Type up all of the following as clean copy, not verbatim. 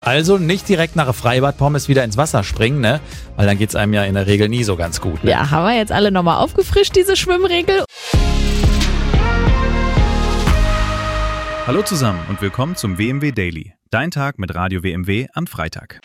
Also nicht direkt nach Freibad-Pommes wieder ins Wasser springen, ne? Weil dann geht's einem ja in der Regel nie so ganz gut. Ne? Ja, haben wir jetzt alle nochmal aufgefrischt, diese Schwimmregel? Hallo zusammen und willkommen zum WMW Daily. Dein Tag mit Radio WMW am Freitag.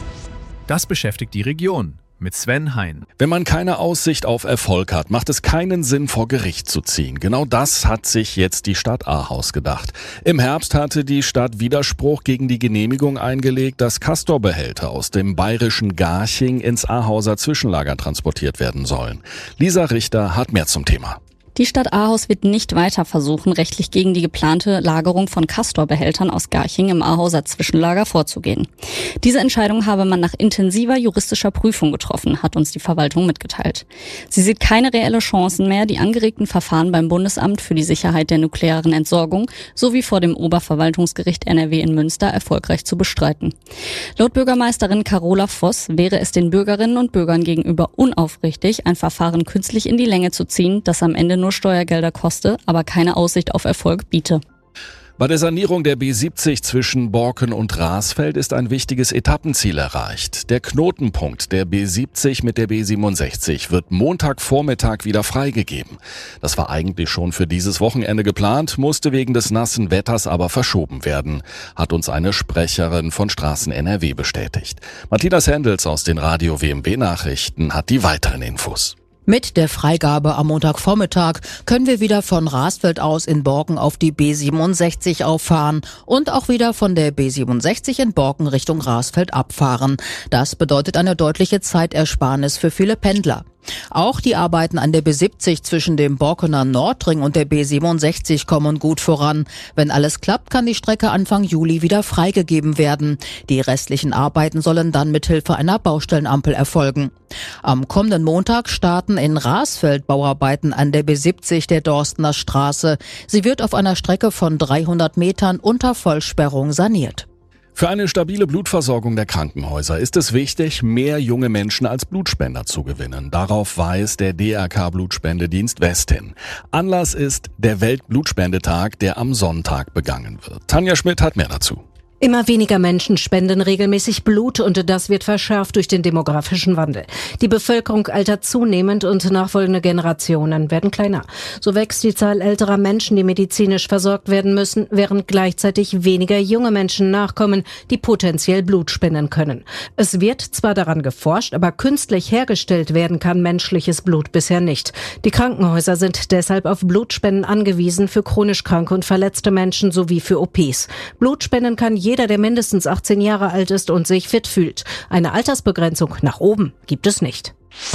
Das beschäftigt die Region. Mit Sven Hein. Wenn man keine Aussicht auf Erfolg hat, macht es keinen Sinn, vor Gericht zu ziehen. Genau das hat sich jetzt die Stadt Ahaus gedacht. Im Herbst hatte die Stadt Widerspruch gegen die Genehmigung eingelegt, dass Castor-Behälter aus dem bayerischen Garching ins Ahauser Zwischenlager transportiert werden sollen. Lisa Richter hat mehr zum Thema. Die Stadt Ahaus wird nicht weiter versuchen, rechtlich gegen die geplante Lagerung von Castor-Behältern aus Garching im Ahauser Zwischenlager vorzugehen. Diese Entscheidung habe man nach intensiver juristischer Prüfung getroffen, hat uns die Verwaltung mitgeteilt. Sie sieht keine reelle Chancen mehr, die angeregten Verfahren beim Bundesamt für die Sicherheit der nuklearen Entsorgung sowie vor dem Oberverwaltungsgericht NRW in Münster erfolgreich zu bestreiten. Laut Bürgermeisterin Carola Voss wäre es den Bürgerinnen und Bürgern gegenüber unaufrichtig, ein Verfahren künstlich in die Länge zu ziehen, das am Ende nur Steuergelder koste, aber keine Aussicht auf Erfolg biete. Bei der Sanierung der B70 zwischen Borken und Rasfeld ist ein wichtiges Etappenziel erreicht. Der Knotenpunkt der B70 mit der B67 wird Montagvormittag wieder freigegeben. Das war eigentlich schon für dieses Wochenende geplant, musste wegen des nassen Wetters aber verschoben werden, hat uns eine Sprecherin von Straßen NRW bestätigt. Martina Sendels aus den Radio WMW Nachrichten hat die weiteren Infos. Mit der Freigabe am Montagvormittag können wir wieder von Rasfeld aus in Borken auf die B67 auffahren und auch wieder von der B67 in Borken Richtung Rasfeld abfahren. Das bedeutet eine deutliche Zeitersparnis für viele Pendler. Auch die Arbeiten an der B70 zwischen dem Borkener Nordring und der B67 kommen gut voran. Wenn alles klappt, kann die Strecke Anfang Juli wieder freigegeben werden. Die restlichen Arbeiten sollen dann mithilfe einer Baustellenampel erfolgen. Am kommenden Montag starten in Rasfeld Bauarbeiten an der B70 der Dorstener Straße. Sie wird auf einer Strecke von 300 Metern unter Vollsperrung saniert. Für eine stabile Blutversorgung der Krankenhäuser ist es wichtig, mehr junge Menschen als Blutspender zu gewinnen. Darauf weist der DRK-Blutspendedienst West hin. Anlass ist der Weltblutspendetag, der am Sonntag begangen wird. Tanja Schmidt hat mehr dazu. Immer weniger Menschen spenden regelmäßig Blut und das wird verschärft durch den demografischen Wandel. Die Bevölkerung altert zunehmend und nachfolgende Generationen werden kleiner. So wächst die Zahl älterer Menschen, die medizinisch versorgt werden müssen, während gleichzeitig weniger junge Menschen nachkommen, die potenziell Blut spenden können. Es wird zwar daran geforscht, aber künstlich hergestellt werden kann menschliches Blut bisher nicht. Die Krankenhäuser sind deshalb auf Blutspenden angewiesen für chronisch kranke und verletzte Menschen sowie für OPs. Blutspenden kann jeder, der mindestens 18 Jahre alt ist und sich fit fühlt. Eine Altersbegrenzung nach oben gibt es nicht.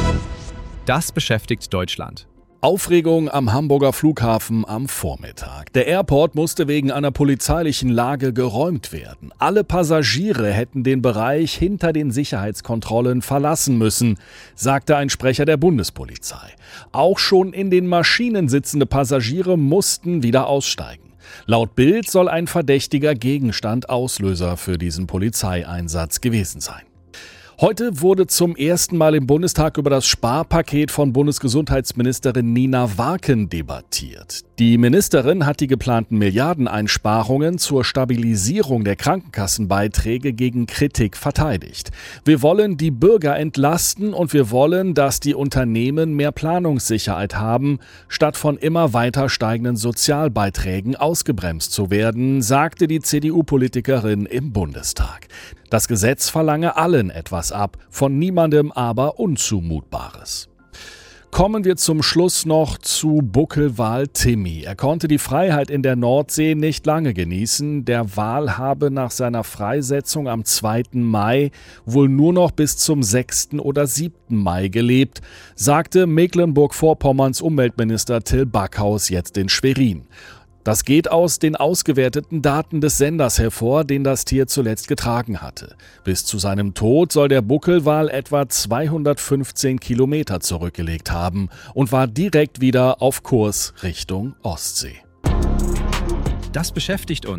Das beschäftigt Deutschland. Aufregung am Hamburger Flughafen am Vormittag. Der Airport musste wegen einer polizeilichen Lage geräumt werden. Alle Passagiere hätten den Bereich hinter den Sicherheitskontrollen verlassen müssen, sagte ein Sprecher der Bundespolizei. Auch schon in den Maschinen sitzende Passagiere mussten wieder aussteigen. Laut Bild soll ein verdächtiger Gegenstand Auslöser für diesen Polizeieinsatz gewesen sein. Heute wurde zum ersten Mal im Bundestag über das Sparpaket von Bundesgesundheitsministerin Nina Warken debattiert. Die Ministerin hat die geplanten Milliardeneinsparungen zur Stabilisierung der Krankenkassenbeiträge gegen Kritik verteidigt. Wir wollen die Bürger entlasten und wir wollen, dass die Unternehmen mehr Planungssicherheit haben, statt von immer weiter steigenden Sozialbeiträgen ausgebremst zu werden, sagte die CDU-Politikerin im Bundestag. Das Gesetz verlange allen etwas ab, von niemandem aber Unzumutbares. Kommen wir zum Schluss noch zu Buckelwal Timmy. Er konnte die Freiheit in der Nordsee nicht lange genießen. Der Wal habe nach seiner Freisetzung am 2. Mai wohl nur noch bis zum 6. oder 7. Mai gelebt, sagte Mecklenburg-Vorpommerns Umweltminister Till Backhaus jetzt in Schwerin. Das geht aus den ausgewerteten Daten des Senders hervor, den das Tier zuletzt getragen hatte. Bis zu seinem Tod soll der Buckelwal etwa 215 Kilometer zurückgelegt haben und war direkt wieder auf Kurs Richtung Ostsee. Das beschäftigt uns.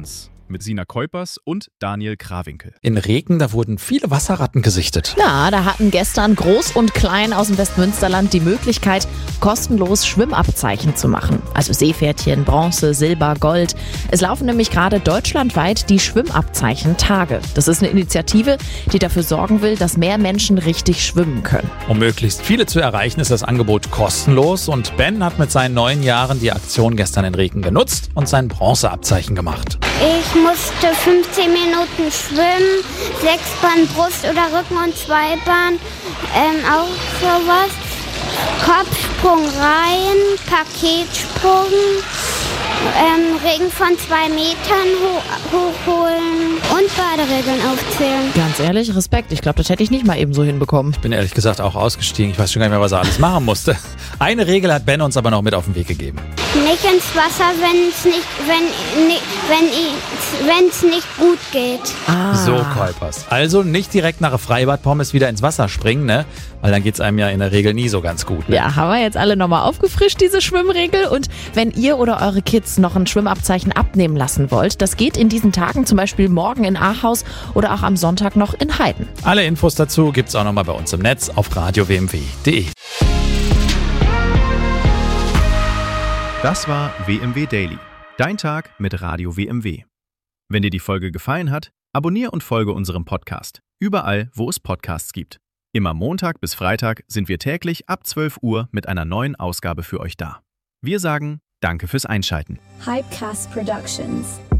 mit Sina Kuipers und Daniel Krawinkel. In Reken, da wurden viele Wasserratten gesichtet. Ja, da hatten gestern Groß und Klein aus dem Westmünsterland die Möglichkeit, kostenlos Schwimmabzeichen zu machen. Also Seepferdchen, Bronze, Silber, Gold. Es laufen nämlich gerade deutschlandweit die Schwimmabzeichen-Tage. Das ist eine Initiative, die dafür sorgen will, dass mehr Menschen richtig schwimmen können. Um möglichst viele zu erreichen, ist das Angebot kostenlos und Ben hat mit seinen 9 Jahren die Aktion gestern in Reken genutzt und sein Bronzeabzeichen gemacht. Ich musste 15 Minuten schwimmen, 6 Bahnen Brust oder Rücken und 2 Bahnen, auch sowas. Kopfsprung rein, Paketsprung, Regen von 2 Metern hochholen und Baderegeln aufzählen. Ganz ehrlich, Respekt. Ich glaube, das hätte ich nicht mal eben so hinbekommen. Ich bin ehrlich gesagt auch ausgestiegen. Ich weiß schon gar nicht mehr, was er alles machen musste. Eine Regel hat Ben uns aber noch mit auf den Weg gegeben. Nicht ins Wasser, wenn es nicht gut geht. So, Kuipers. Also nicht direkt nach Freibad-Pommes wieder ins Wasser springen, ne? Weil dann geht's einem ja in der Regel nie so ganz gut. Ne? Ja, haben wir jetzt alle nochmal aufgefrischt, diese Schwimmregel. Und wenn ihr oder eure Kids noch ein Schwimmabzeichen abnehmen lassen wollt, das geht in diesen Tagen, zum Beispiel morgen in Ahaus oder auch am Sonntag noch in Heiden. Alle Infos dazu gibt's auch nochmal bei uns im Netz auf radiowmw.de. Das war WMW Daily, dein Tag mit Radio WMW. Wenn dir die Folge gefallen hat, abonniere und folge unserem Podcast, überall, wo es Podcasts gibt. Immer Montag bis Freitag sind wir täglich ab 12 Uhr mit einer neuen Ausgabe für euch da. Wir sagen Danke fürs Einschalten. Hypecast Productions.